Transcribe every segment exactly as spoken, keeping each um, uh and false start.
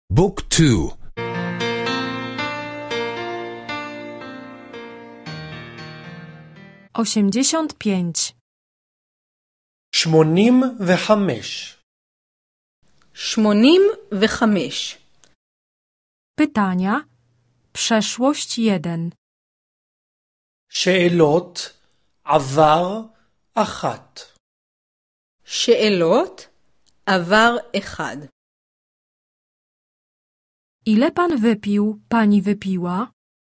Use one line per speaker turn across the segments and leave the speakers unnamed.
Book two.
osiemdziesiąt pięć.
שמונים וחמש.
שמונים וחמש.
Pytania. Przeszłość jeden.
שאלות עבר אחת.
שאלות עבר אחד.
Ile pan wypił, pani wypiła?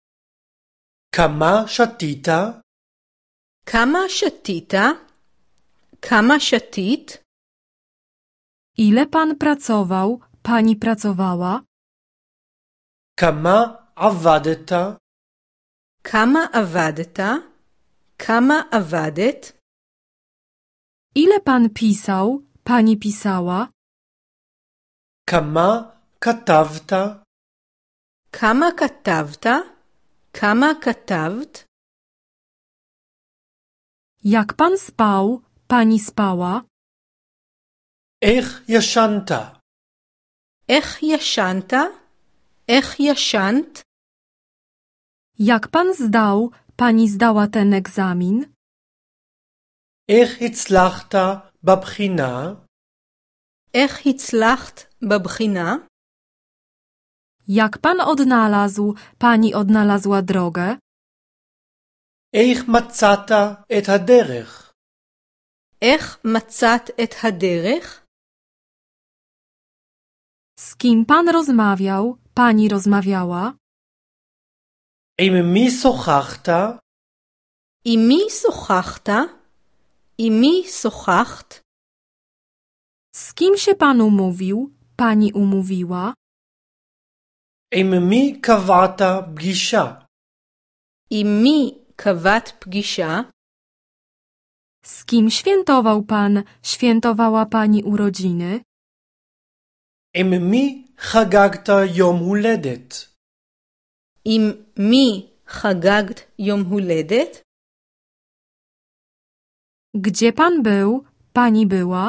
כמה שתית?
כמה שתית? כמה שתית?
Ile pan pracował, pani pracowała?
כמה עבדת?
כמה עבדת? כמה עבדת?
Ile pan pisał, pani pisała?
כמה כתבת?
כמה כתבת? כמה כתבת?
Jak pan spał, pani spała?
איך ישנת?
איך ישנת? איך ישנת?
Jak pan zdał, pani zdała ten egzamin?
איך הצלחת בבחינה?
איך הצלחת בבחינה?
Jak pan odnalazł, pani odnalazła drogę?
איך מצאת את הדרך?
איך מצאת את הדרך?
Z kim pan rozmawiał, pani rozmawiała?
עם מי שוחחת?
עם מי שוחחת? עם מי שוחחת?
Z kim się pan umówił, pani umówiła?
עם מי קבעת פגישה?
עם מי קבעת פגישה?
Z kim świętował pan, świętowała pani urodziny?
עם מי חגגת יום הולדת?
עם מי חגגת יום הולדת?
Gdzie pan był, pani była?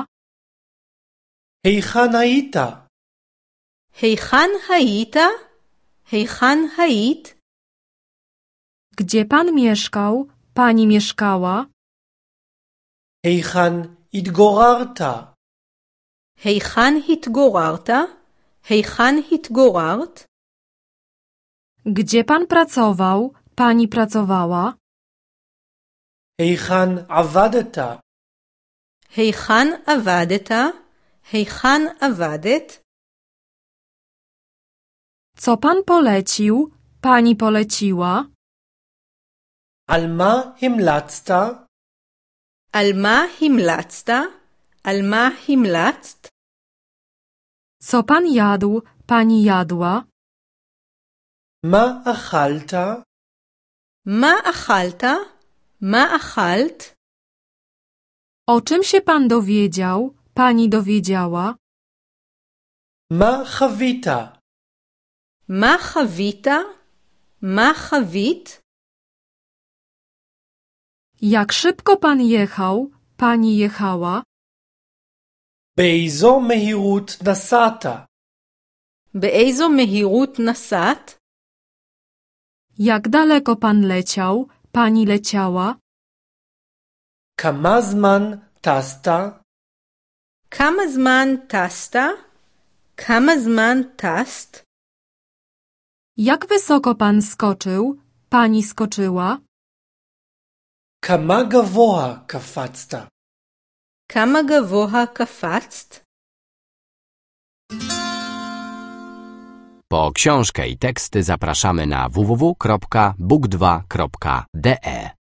היכן היית?
היכן היית? היכן היית?
Gdzie pan mieszkał, pani mieszkała?
היכן התגוררת?
היכן התגוררת? היכן התגוררת?
Gdzie pan pracował, pani pracowała?
היכן עבדת?
היכן עבדת? היכן עבדת?
Co pan polecił, pani poleciła?
על מה המלצת?
על מה המלצת? על מה המלצת?
Co pan jadł, pani jadła?
מה אכלת?
מה אכלת? מה אכלת?
O czym się pan dowiedział, pani dowiedziała?
מה חווית?
מה חווית? מה חווית?
Jak szybko pan jechał, pani jechała?
באיזו מהירות נסעת?
באיזו מהירות נסעת?
Jak daleko pan leciał, pani leciała?
כמה זמן טסת?
כמה זמן טסת? כמה זמן טסת?
Jak wysoko pan skoczył, pani skoczyła?
כמה גבוה קפצת?
כמה גבוה קפצת?
Po książkę i teksty zapraszamy na w w w kropka book dwa kropka d e.